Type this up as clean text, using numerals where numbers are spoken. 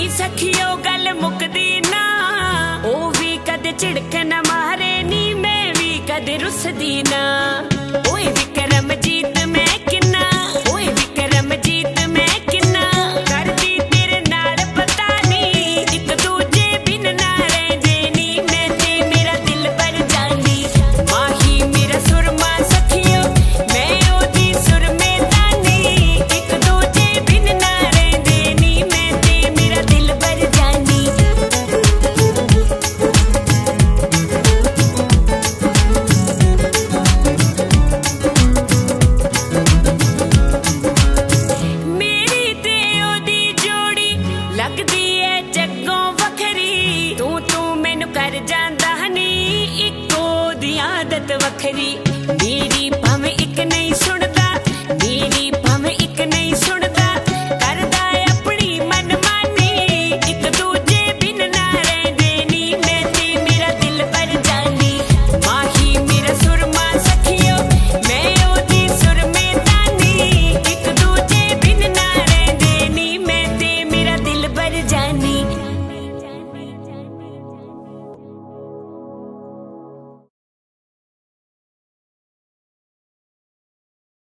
सखियो गल मुकदी ना, ओ भी कदे झिड़क न मारे नी, मैं भी कदे रुसदी ना। ओए विक्रमजीत मैं किन्ना, ओए विक्रमजीत मैं किन्ना करदी तेरे नाल पता नी, इक दूजे बिन ना रहिंदे नी, मैं ते मेरा दिल भर जानी। माही मेरा सुरमा सखियो, मैं ओदी सुरमे दानी, इक दूजे बिन ना रहिंदे नी, मैं ते मेरा दिल भर जानी। मेरी ते ओदी जोड़ी लगदी है जग्गों वखरी, तू मैनू कर जांदा नी, इक्को दी आदत वखरी। मेरी